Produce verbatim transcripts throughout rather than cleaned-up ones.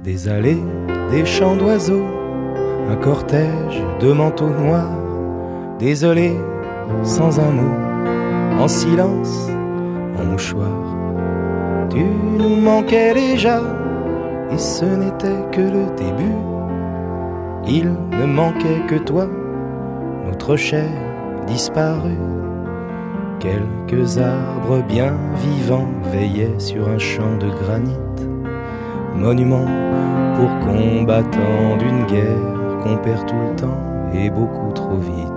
Des allées, des chants d'oiseaux, un cortège de manteaux noirs. Désolé, sans un mot, en silence, en mouchoir. Tu nous manquais déjà, et ce n'était que le début. Il ne manquait que toi, notre chair disparue. Quelques arbres bien vivants veillaient sur un champ de granit. Monument pour combattants d'une guerre qu'on perd tout le temps et beaucoup trop vite.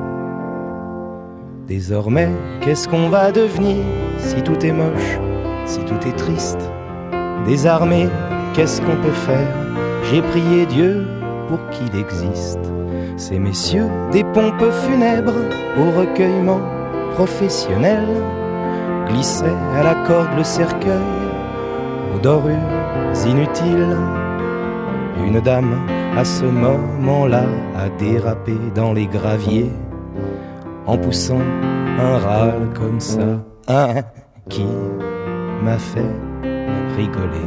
Désormais, qu'est-ce qu'on va devenir si tout est moche, si tout est triste? Désarmé, qu'est-ce qu'on peut faire? J'ai prié Dieu pour qu'il existe. Ces messieurs des pompes funèbres au recueillement professionnel glissaient à la corde le cercueil aux dorures inutiles. Une dame à ce moment-là a dérapé dans les graviers en poussant un râle comme ça, un qui m'a fait rigoler.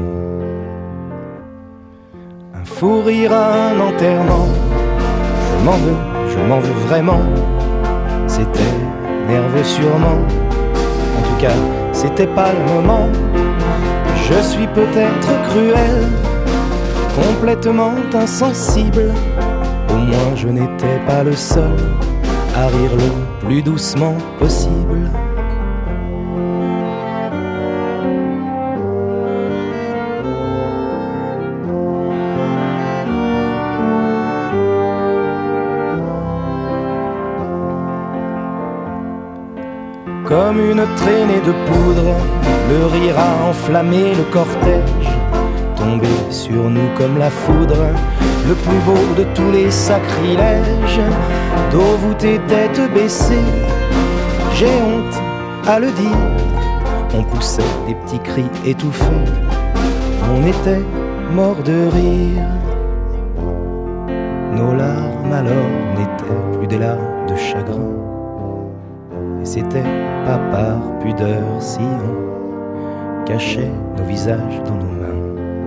Un fou rire à un enterrement, je m'en veux, je m'en veux vraiment. C'était nerveux sûrement, en tout cas c'était pas le moment. Je suis peut-être cruel, complètement insensible. Au moins je n'étais pas le seul à rire le plus doucement possible. Comme une traînée de poudre, le rire a enflammé le cortège, tombé sur nous comme la foudre, le plus beau de tous les sacrilèges. Dos voûté, tête baissée, j'ai honte à le dire, on poussait des petits cris étouffés, on était morts de rire. Nos larmes alors n'étaient plus des larmes de chagrin, et c'était pas par pudeur si on cachait nos visages dans nos mains.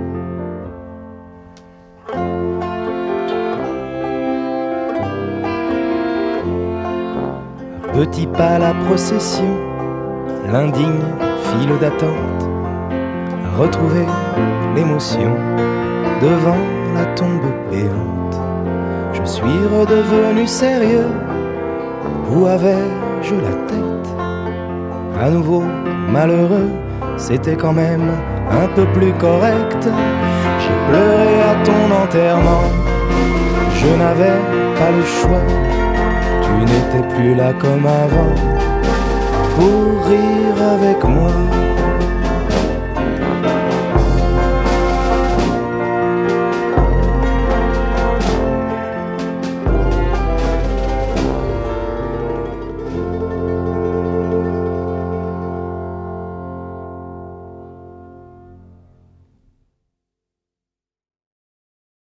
À petits pas la procession, l'indigne file d'attente a retrouvé l'émotion devant la tombe béante. Je suis redevenu sérieux, où avais-je la tête? À nouveau malheureux, c'était quand même un peu plus correct. J'ai pleuré à ton enterrement, je n'avais pas le choix. Tu n'étais plus là comme avant pour rire avec moi.